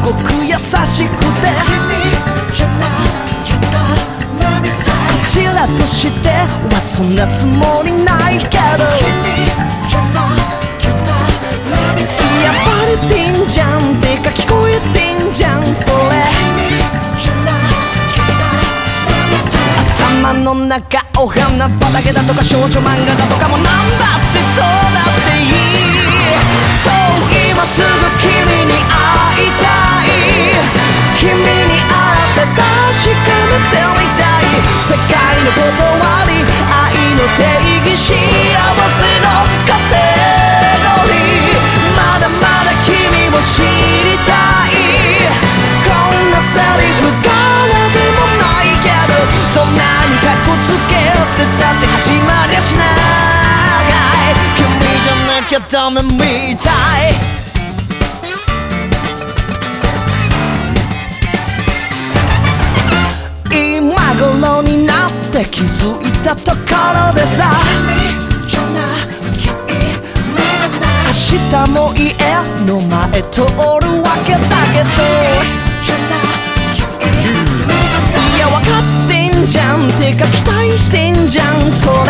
ごく優しくてこちらとしてはそんなつもりないけどいやバレてんじゃんてか聞こえてんじゃんそれ頭の中お花畑だとか少女漫画だとかもなんだってどうだっていいそう今すぐ君に会いたい君に会って確かめてみたい世界の断り愛の定義幸せのカテゴリーまだまだ君を知りたいこんなセリフからでもないけどどんなにかっこつけてたって始まりゃしない君じゃなきゃダメみたい今頃になって気づいたところでさ明日も家の前通るわけだけどいや分かってんじゃんてか期待してんじゃんそれ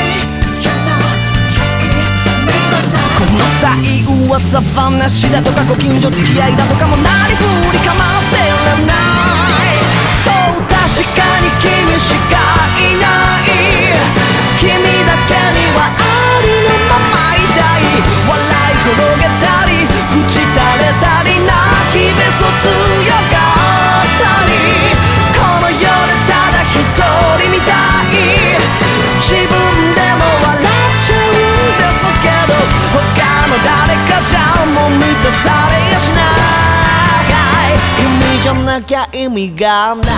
この際噂話だとかご近所付き合いだとかもなりふり構ってらないそう確かに君しかいない君だけにはありのままいたい笑い転げたり口垂れたり泣きべそ強がったりこの世でただ一人みたい自分でも笑っちゃうんですけど他の誰かじゃもう満たされやしない君じゃなきゃ意味がない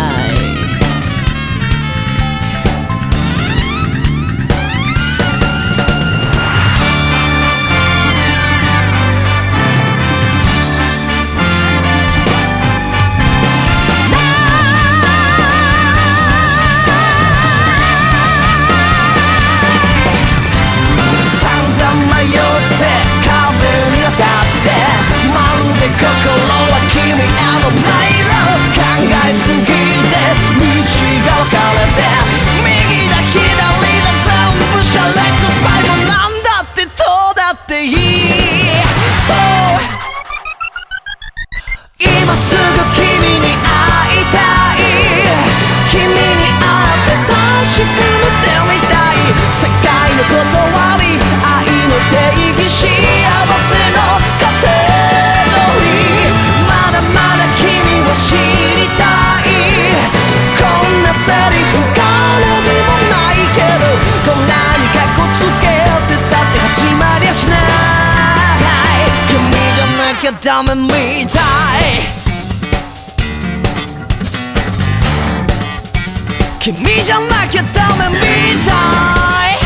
心は君への迷路考えすぎて道が分かれて右だ左だ全部シャレくさいもなんだってどうだっていいそう今すぐ君に会いたい君に会って確かめてみたい世界の断り愛の定義幸せの過程知りたいこんなセリフからでもないけどどんなにかっこつけてたって始まりゃしない君じゃなきゃダメみたい君じゃなきゃダメみたい